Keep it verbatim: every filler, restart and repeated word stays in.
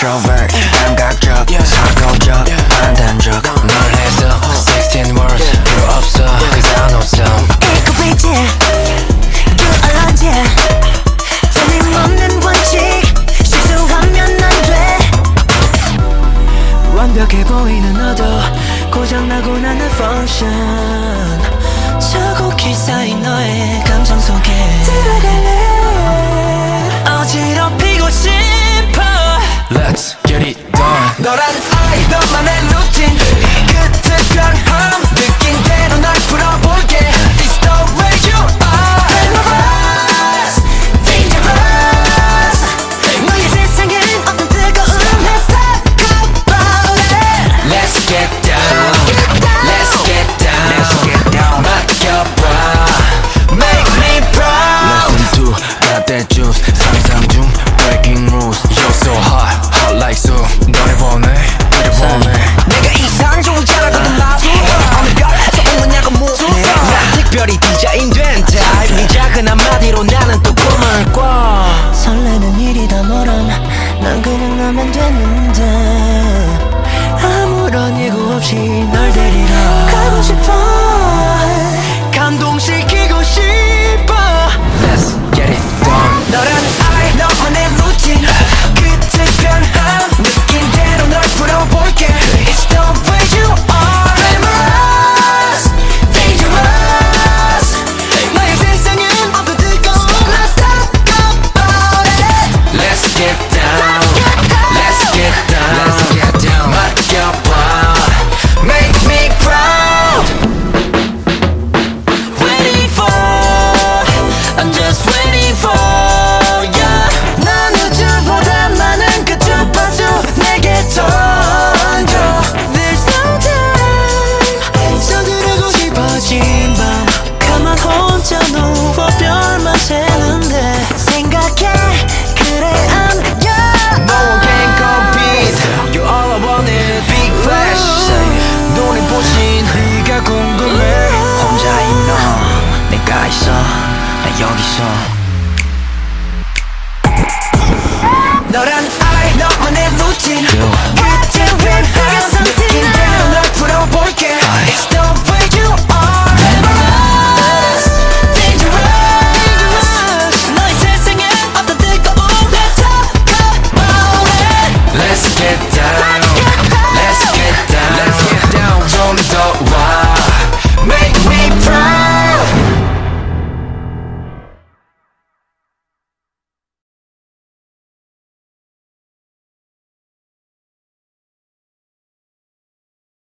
introvert 감각적 사고적 판단적 널 해서 sixteen words 필요 없어 cause I know some 에코베이지 유언제 틀림없는 원칙 실수하면 안돼 완벽해 보이는 너도 고장나고 나는 function 저곡히 쌓인 너의 감정 속에 들어갈래 어지럽히고 싶어 Let's get it done 너란 I 너만의 루틴 끝에 변함 느낀 대로 널 풀어볼게 It's the way you are Glamorous, dangerous 너의 세상엔 어떤 뜨거운 Let's talk about it Let's get down Let's get down Let's get down 맡겨봐 Make me proud Listen to got that juice 상상 중 breaking rules You're so hot hot like soup 너를 보내 너를 보내 내가 이상주의자라고는 마수 어느 별에서 온 거냐고 묻네 난 특별히 디자인된 타입 네 작은 한마디로 나는 또 꿈을 꿔 설레는 일이 다 너람 난 그냥 나면 되는데 아무런 예고 없이 널 데리러 가고 싶어 감동시키고 싶어 Let's get it done 너란 I 너만의 루틴 끝에 변함 느낀 대로 널 풀어볼게 It's the way you are Glamorous, dangerous 너의 세상엔 어떤 뜨거운 Let's talk about it Let's get down Let's get down Let's get down 맡겨봐 Make me proud Waiting for I'm just waiting for yeah 난 우주보다 많은 그 주파수 내게 던져 There's no time 서두르고 싶어진 밤 가만 혼자 누워 별만 새는데 생각해 그래 I'm young No one can compete You're all I wanted Big flash 눈이 부신 네가 궁금해 혼자인 너 내가 있어 나 여기서 너란 I 너만의 루틴 You